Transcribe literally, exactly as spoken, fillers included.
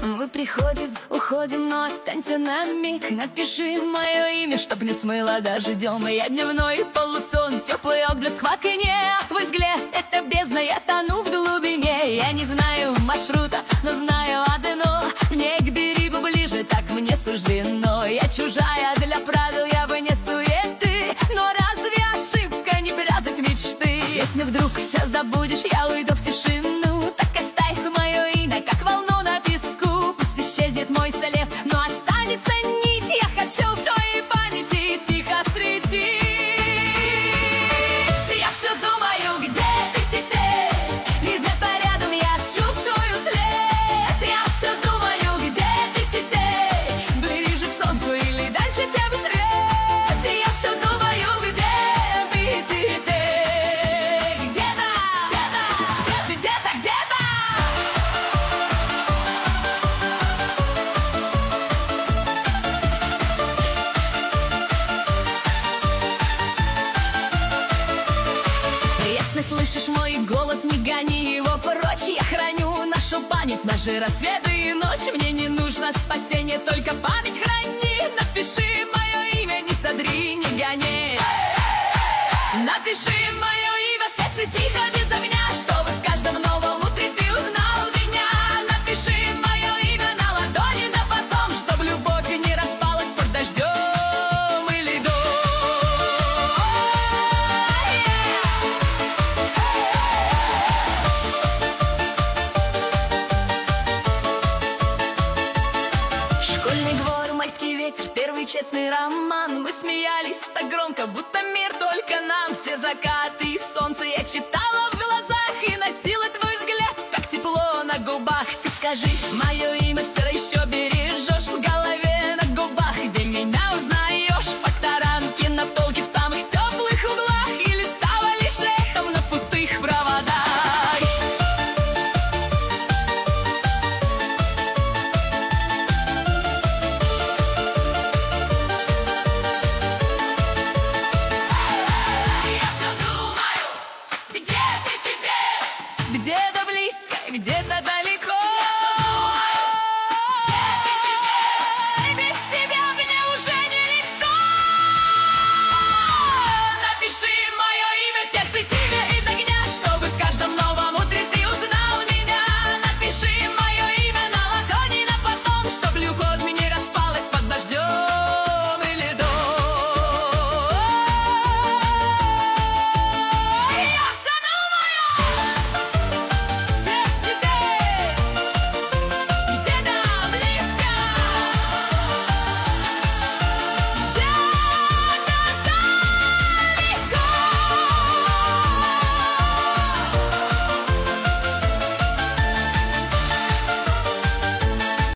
Мы приходим, уходим, но останься на миг. Напиши мое имя, чтоб не смыло дождем. Я дневной полусон, теплый отблеск в окне. А твой взгляд — это бездна, я тону в глубине. Я не знаю маршрута, но знаю одно: мне к берегу ближе, так мне суждено. Я чужая для правил, я вне суеты, но разве ошибка не прятать мечты? Если вдруг все забудешь, я уйду в тишину. Так оставь мое имя, как волну на песку. Пусть исчезнет мой след, но останется нить. Я хочу в твоей памяти тихо светить. Я все думаю, где ты теперь, где-то рядом я чувствую след. Я все думаю, где ты теперь, ближе к солнцу или дальше, чем свет. Я все думаю, где ты теперь, где-то, где-то, где-то, где-то. Если слышишь мой голос, не гони его прочь. Я храню нашу память, наши рассветы и ночь. Мне не нужно спасение, только память храни. Напиши мое имя, не сотри, не гони. Напиши мое имя в сердце тихо, без огня, чтобы в каждом новом утре ты узнал меня. Напиши мое имя на ладони, да потом, чтоб любовь не распалась под дождем и льдом. Школьный двор, майский ветер, первый честный роман. Мы смеялись так громко, будто мир только нам. Все закаты и солнце я читала в глазах и носила твой взгляд, как тепло на губах. Ты скажи, мое имя все еще бережешь?